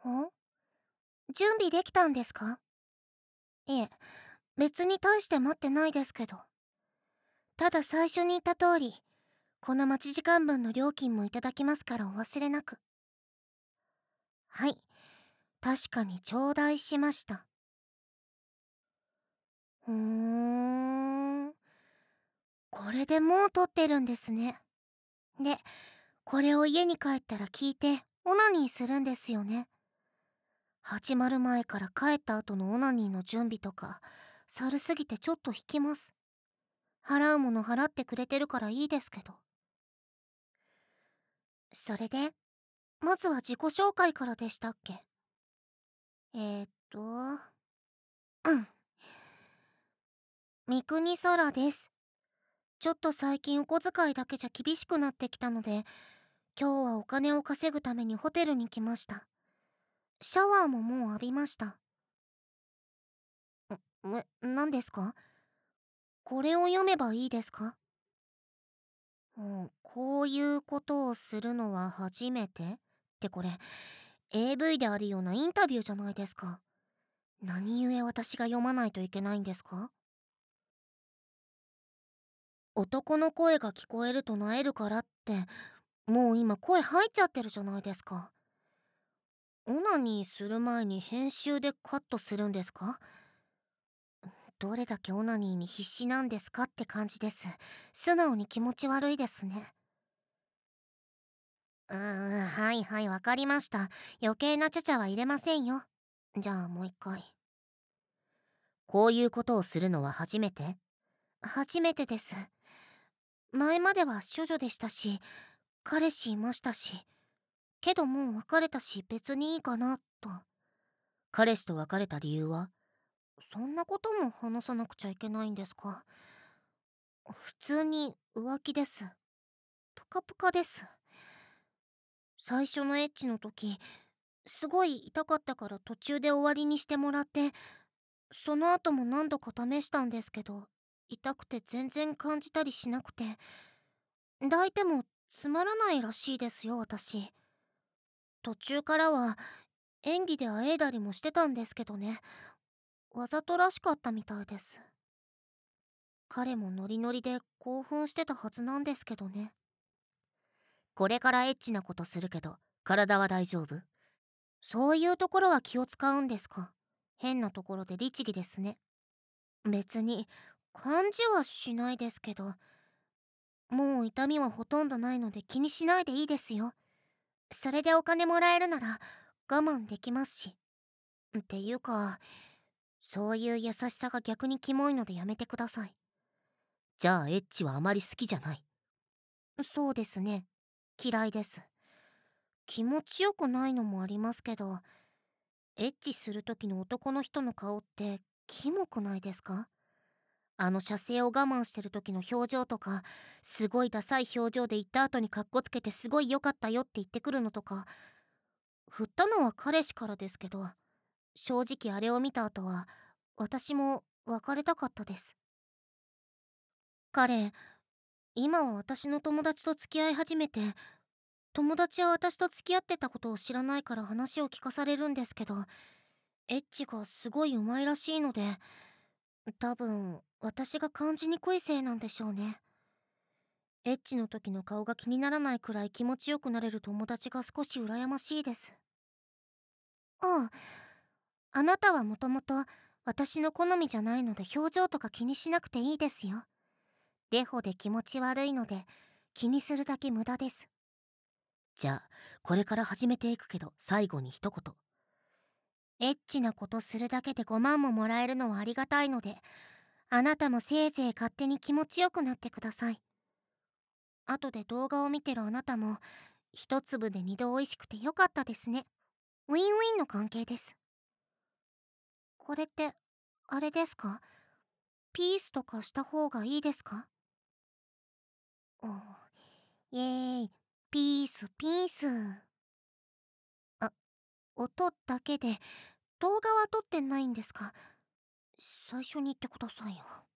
ん準備できたんですか？いえ、別に大して待ってないですけど。ただ最初に言った通り、この待ち時間分の料金もいただきますからお忘れなく。はい、確かに頂戴しました。ふーん、これでもう撮ってるんですね。で、これを家に帰ったら聞いてオナニーするんですよね。始まる前から帰った後のオナニーの準備とか、さるすぎてちょっと引きます。払うもの払ってくれてるからいいですけど。それで、まずは自己紹介からでしたっけ？うん。三国空です。ちょっと最近お小遣いだけじゃ厳しくなってきたので、今日はお金を稼ぐためにホテルに来ました。シャワーももう浴びました。何ですか？これを読めばいいですか？こういうことをするのは初めてってこれ、AV であるようなインタビューじゃないですか。何故私が読まないといけないんですか？男の声が聞こえると萎えるからって、もう今声入っちゃってるじゃないですか。オナニーする前に編集でカットするんですか？どれだけオナニーに必死なんですかって感じです。素直に気持ち悪いですね。はいはい、わかりました。余計なちゃちゃは入れませんよ。じゃあもう一回。こういうことをするのは初めて？初めてです。前までは処女でしたし、彼氏いましたし、けどもう別れたし別にいいかなと。彼氏と別れた理由は？そんなことも話さなくちゃいけないんですか？普通に浮気です。ぷかぷかです。最初のエッチの時、すごい痛かったから途中で終わりにしてもらって、その後も何度か試したんですけど、痛くて全然感じたりしなくて、抱いてもつまらないらしいですよ、私。途中からは演技であえいだりもしてたんですけどね、わざとらしかったみたいです。彼もノリノリで興奮してたはずなんですけどね。これからエッチなことするけど、体は大丈夫？そういうところは気を使うんですか？変なところで律儀ですね。別に感じはしないですけど、もう痛みはほとんどないので気にしないでいいですよ。それでお金もらえるなら我慢できますし。っていうか、そういう優しさが逆にキモいのでやめてください。じゃあエッチはあまり好きじゃない？そうですね。嫌いです。気持ちよくないのもありますけど、エッチする時の男の人の顔ってキモくないですか？射精を我慢してる時の表情とか、すごいダサい表情で言った後にカッコつけてすごい良かったよって言ってくるのとか、振ったのは彼氏からですけど、正直あれを見た後は、私も別れたかったです。彼、今は私の友達と付き合い始めて、友達は私と付き合ってたことを知らないから話を聞かされるんですけど、エッチがすごい上手いらしいので、多分私が感じにくいせいなんでしょうね。エッチの時の顔が気にならないくらい気持ちよくなれる友達が少し羨ましいです。ああ、あなたはもともと私の好みじゃないので表情とか気にしなくていいですよ。デフォで気持ち悪いので気にするだけ無駄です。じゃあ、これから始めていくけど最後に一言。エッチなことするだけで5万ももらえるのはありがたいので、あなたもせいぜい勝手に気持ちよくなってください。後で動画を見てるあなたも、一粒で二度美味しくてよかったですね。ウィンウィンの関係です。これって、あれですか？ピースとかした方がいいですか？おイエーイ、ピースピース。あ、音だけで、動画は撮ってないんですか？最初に言ってくださいよ。